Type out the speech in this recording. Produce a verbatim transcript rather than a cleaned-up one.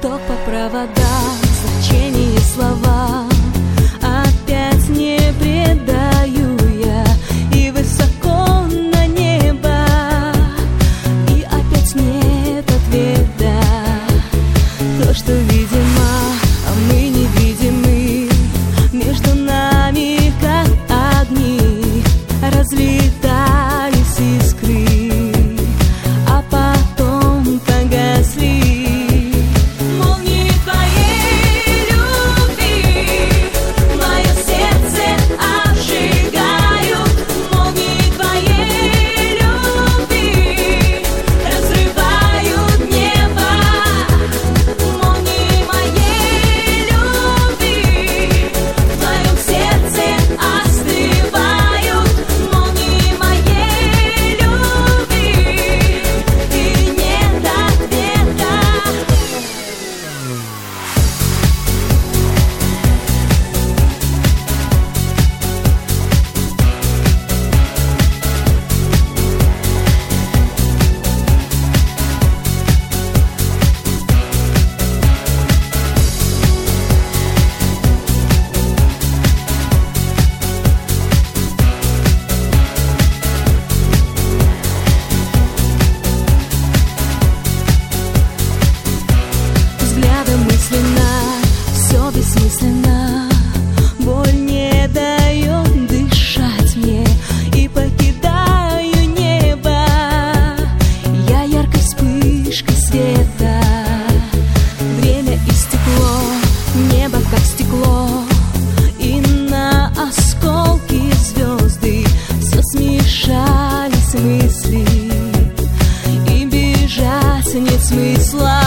Ток по проводам, значение слова опять не предаю я. И высоко на небо, и опять нет ответа. То, что видимо, а мы невидимы, между нами как огни разлетались искры, а потом погасли. Все бессмысленно, боль не дает дышать мне, и покидаю небо я яркой вспышкой света. Время истекло, небо как стекло, и на осколки звезды все смешались мысли, и бежать нет смысла.